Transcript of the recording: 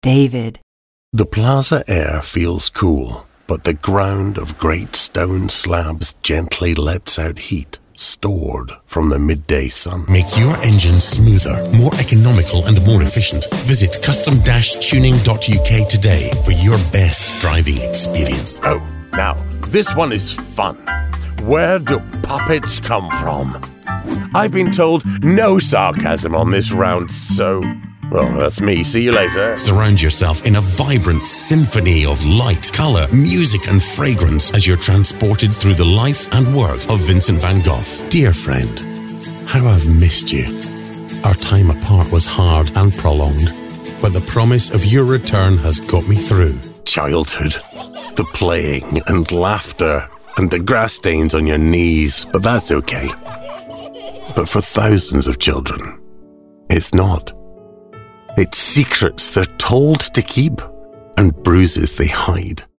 David. The plaza air feels cool, but the ground of great stone slabs gently lets out heat, stored from the midday sun. Make your engine smoother, more economical and more efficient. Visit custom-tuning.uk today for your best driving experience. Oh, now, this one is fun. Where do puppets come from? I've been told no sarcasm on this round, so... Well, that's me. See you later. Surround yourself in a vibrant symphony of light, colour, music and fragrance as you're transported through the life and work of Vincent van Gogh. Dear friend, how I've missed you. Our time apart was hard and prolonged, but the promise of your return has got me through. Childhood, the playing and laughter and the grass stains on your knees, but that's okay. But for thousands of children, it's not. It's secrets they're told to keep and bruises they hide.